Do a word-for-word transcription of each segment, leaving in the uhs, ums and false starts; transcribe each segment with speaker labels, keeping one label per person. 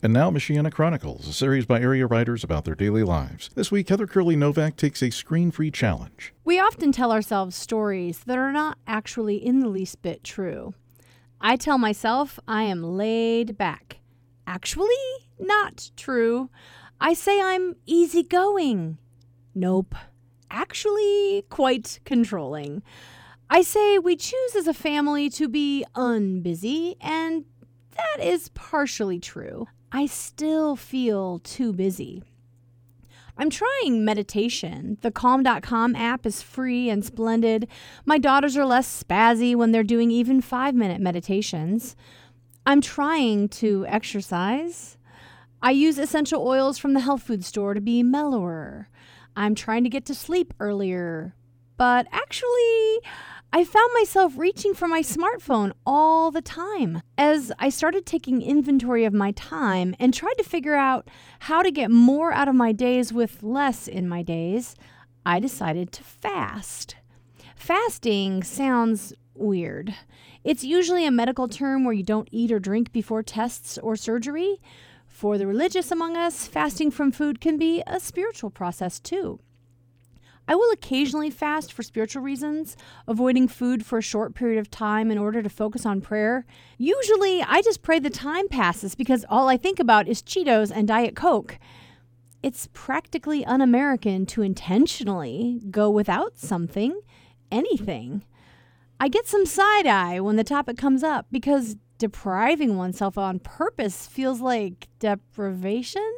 Speaker 1: And now Michiana Chronicles, a series by area writers about their daily lives. This week, Heather Curley Novak takes a screen-free challenge.
Speaker 2: We often tell ourselves stories that are not actually in the least bit true. I tell myself I am laid back. Actually, not true. I say I'm easygoing. Nope. Actually, quite controlling. I say we choose as a family to be unbusy, and that is partially true. I still feel too busy. I'm trying meditation. The calm dot com app is free and splendid. My daughters are less spazzy when they're doing even five-minute meditations. I'm trying to exercise. I use essential oils from the health food store to be mellower. I'm trying to get to sleep earlier. But actually, I found myself reaching for my smartphone all the time as I started taking inventory of my time and tried to figure out how to get more out of my days with less in my days. I decided to fast. Fasting sounds weird. It's usually a medical term where you don't eat or drink before tests or surgery. For the religious among us, fasting from food can be a spiritual process too. I will occasionally fast for spiritual reasons, avoiding food for a short period of time in order to focus on prayer. Usually, I just pray the time passes because all I think about is Cheetos and Diet Coke. It's practically un-American to intentionally go without something, anything. I get some side-eye when the topic comes up because depriving oneself on purpose feels like deprivation.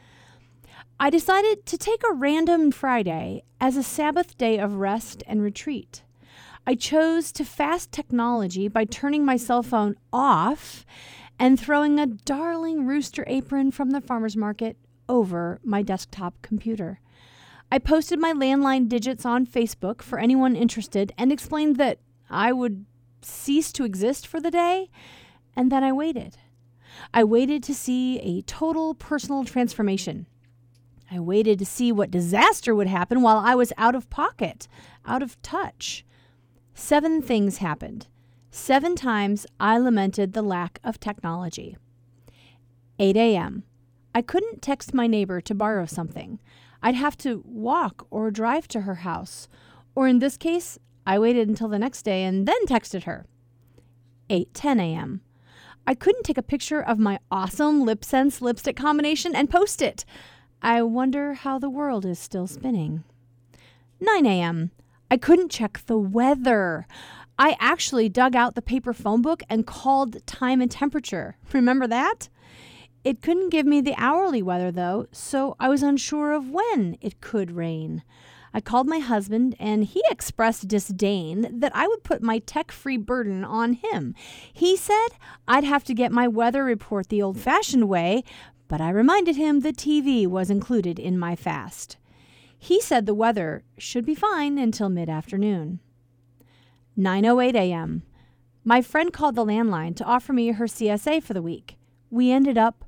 Speaker 2: I decided to take a random Friday as a Sabbath day of rest and retreat. I chose to fast technology by turning my cell phone off and throwing a darling rooster apron from the farmer's market over my desktop computer. I posted my landline digits on Facebook for anyone interested and explained that I would cease to exist for the day, and then I waited. I waited to see a total personal transformation. I waited to see what disaster would happen while I was out of pocket, out of touch. Seven things happened. Seven times I lamented the lack of technology. eight a.m. I couldn't text my neighbor to borrow something. I'd have to walk or drive to her house. Or in this case, I waited until the next day and then texted her. eight ten a.m. I couldn't take a picture of my awesome LipSense lipstick combination and post it. I wonder how the world is still spinning. nine a.m. I couldn't check the weather. I actually dug out the paper phone book and called time and temperature. Remember that? It couldn't give me the hourly weather, though, so I was unsure of when it could rain. I called my husband, and he expressed disdain that I would put my tech-free burden on him. He said I'd have to get my weather report the old-fashioned way, but I reminded him the T V was included in my fast. He said the weather should be fine until mid-afternoon. nine oh eight a.m. My friend called the landline to offer me her C S A for the week. We ended up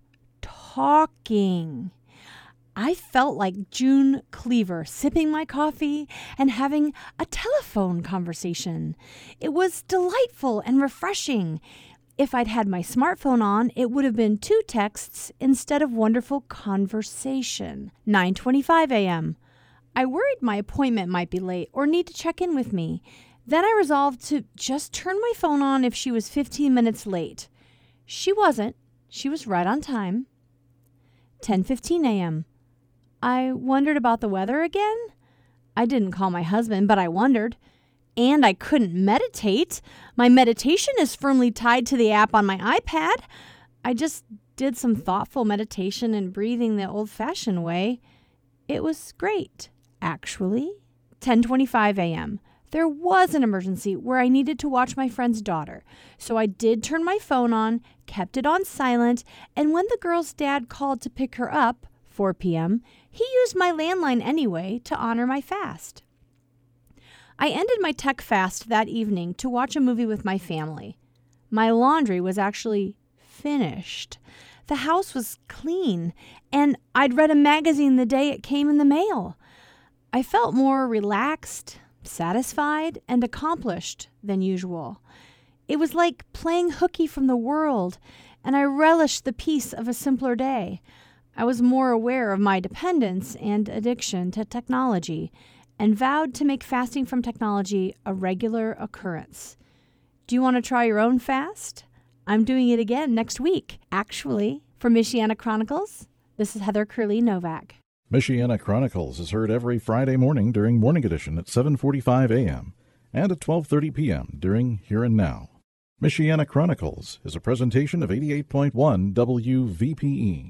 Speaker 2: talking. I felt like June Cleaver, sipping my coffee and having a telephone conversation. It was delightful and refreshing. If I'd had my smartphone on, it would have been two texts instead of wonderful conversation. nine twenty-five a.m. I worried my appointment might be late or need to check in with me. Then I resolved to just turn my phone on if she was fifteen minutes late. She wasn't. She was right on time. ten fifteen a.m. I wondered about the weather again. I didn't call my husband, but I wondered. And I couldn't meditate. My meditation is firmly tied to the app on my iPad. I just did some thoughtful meditation and breathing the old-fashioned way. It was great, actually. ten twenty-five a.m. There was an emergency where I needed to watch my friend's daughter. So I did turn my phone on, kept it on silent, and when the girl's dad called to pick her up, four p.m., he used my landline anyway to honor my fast. I ended my tech fast that evening to watch a movie with my family. My laundry was actually finished. The house was clean, and I'd read a magazine the day it came in the mail. I felt more relaxed, satisfied, and accomplished than usual. It was like playing hooky from the world and I relished the peace of a simpler day. I was more aware of my dependence and addiction to technology and vowed to make fasting from technology a regular occurrence. Do you want to try your own fast? I'm doing it again next week. Actually, for Michiana Chronicles, this is Heather Curley Novak.
Speaker 1: Michiana Chronicles is heard every Friday morning during Morning Edition at seven forty-five a.m. and at twelve thirty p.m. during Here and Now. Michiana Chronicles is a presentation of eighty-eight point one W V P E.